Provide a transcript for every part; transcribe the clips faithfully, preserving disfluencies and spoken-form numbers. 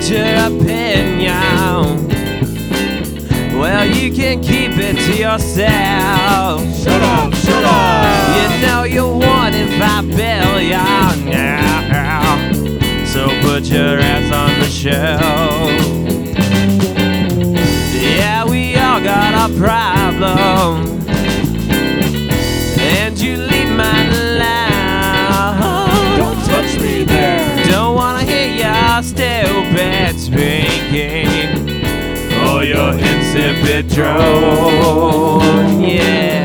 got your opinion, well, you can keep it to yourself. Shut up, shut up. You know you're one in five billion now, so put your ass on the shelf. Yeah, we all got our problems, and you leave mine alone. Don't touch me there. Don't wanna hear your stupid speaking or your insipid drone. Yeah.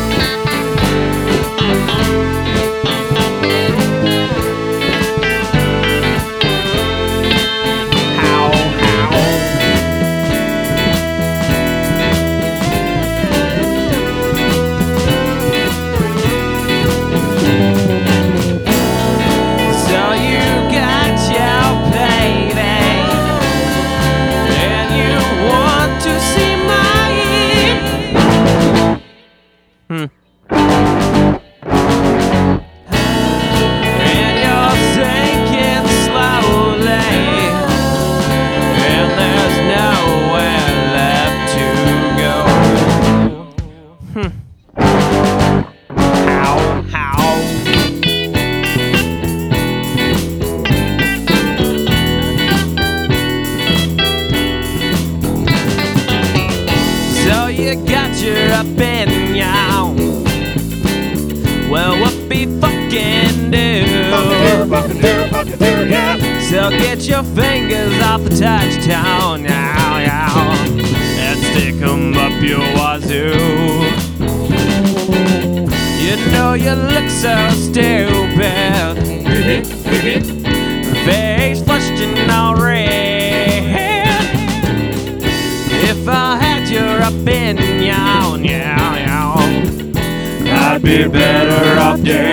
You got your opinion, well, what we fucking do? Fucking do, fucking do, fucking do, yeah. So get your fingers off the touchdown now, yeah, and stick 'em up your wazoo. You know you look so stupid, face flushed and all red. If I had your opinion, yeah, yeah, I'd be better off dead.